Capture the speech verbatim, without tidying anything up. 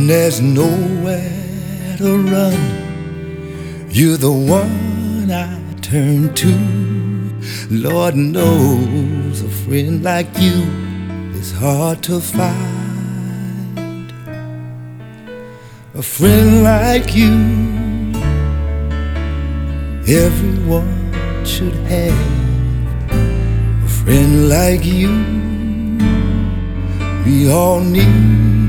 when there's nowhere to run, you're the one I turn to. Lord knows a friend like you is hard to find. A friend like you, everyone should have. A friend like you, we all need.